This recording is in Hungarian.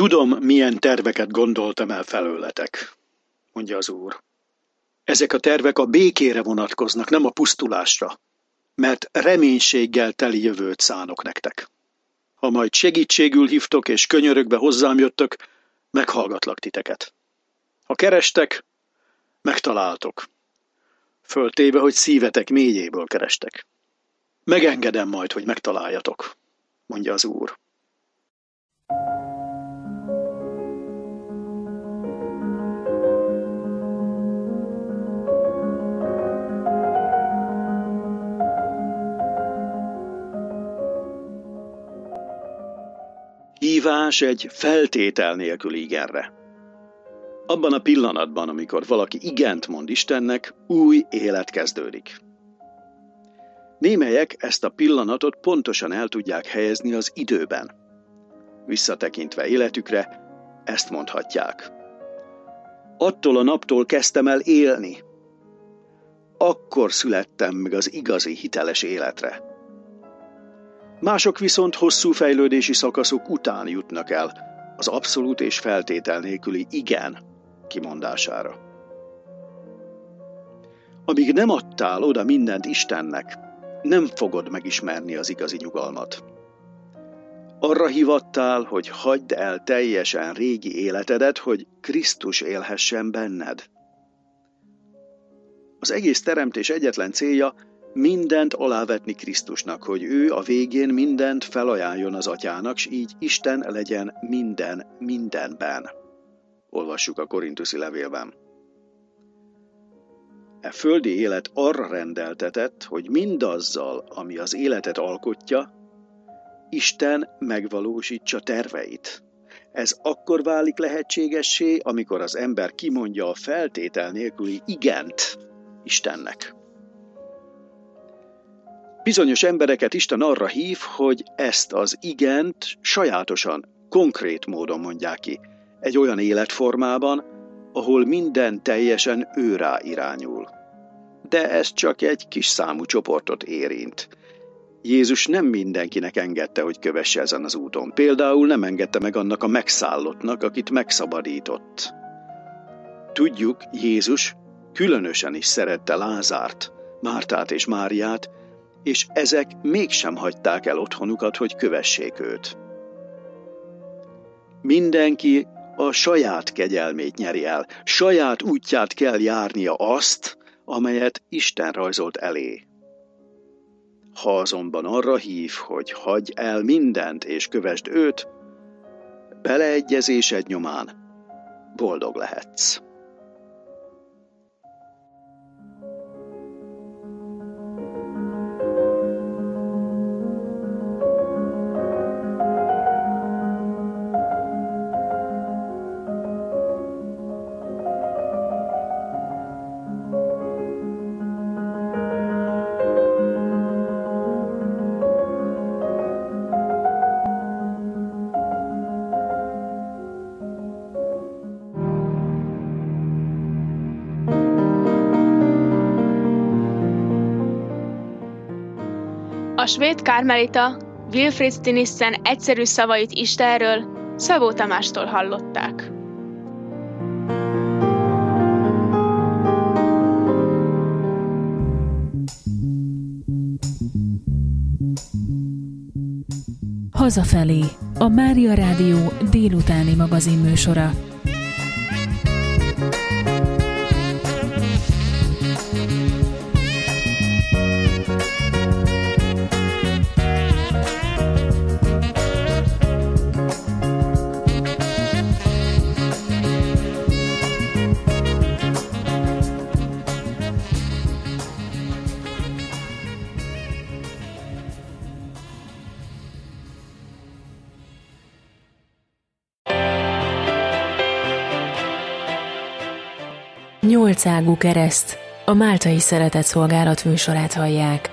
Tudom, milyen terveket gondoltam el felőletek, mondja az Úr. Ezek a tervek a békére vonatkoznak, nem a pusztulásra, mert reménységgel teli jövőt szánok nektek. Ha majd segítségül hívtok és könyörögve hozzám jöttök, meghallgatlak titeket. Ha kerestek, megtaláltok. Föltéve, hogy szívetek mélyéből kerestek. Megengedem majd, hogy megtaláljatok, mondja az Úr. Hívás egy feltétel nélküli igenre. Abban a pillanatban, amikor valaki igent mond Istennek, új élet kezdődik. Némelyek ezt a pillanatot pontosan el tudják helyezni az időben. Visszatekintve életükre, ezt mondhatják. Attól a naptól kezdtem el élni. Akkor születtem meg az igazi, hiteles életre. Mások viszont hosszú fejlődési szakaszok után jutnak el az abszolút és feltétel nélküli igen kimondására. Amíg nem adtál oda mindent Istennek, nem fogod megismerni az igazi nyugalmat. Arra hívattál, hogy hagyd el teljesen régi életedet, hogy Krisztus élhessen benned. Az egész teremtés egyetlen célja, mindent alávetni Krisztusnak, hogy ő a végén mindent felajánljon az Atyának, s így Isten legyen minden mindenben. Olvassuk a Korintuszi levélben. E földi élet arra rendeltetett, hogy mindazzal, ami az életet alkotja, Isten megvalósítsa terveit. Ez akkor válik lehetségessé, amikor az ember kimondja a feltétel nélküli igent Istennek. Bizonyos embereket Isten arra hív, hogy ezt az igent sajátosan, konkrét módon mondják ki, egy olyan életformában, ahol minden teljesen őrá irányul. De ez csak egy kis számú csoportot érint. Jézus nem mindenkinek engedte, hogy kövesse ezen az úton. Például nem engedte meg annak a megszállottnak, akit megszabadított. Tudjuk, Jézus különösen is szerette Lázárt, Mártát és Máriát, és ezek mégsem hagyták el otthonukat, hogy kövessék őt. Mindenki a saját kegyelmét nyeri el, saját útját kell járnia azt, amelyet Isten rajzolt elé. Ha azonban arra hív, hogy hagyj el mindent és kövesd őt, beleegyezésed nyomán boldog lehetsz. A svéd kármelita Wilfrid Stinissen egyszerű szavait Istenről Szabó Tamástól hallották. Hazafelé, a Mária Rádió délutáni magazinműsora. Nyolcágú kereszt, a Máltai Szeretetszolgálat műsorát hallják.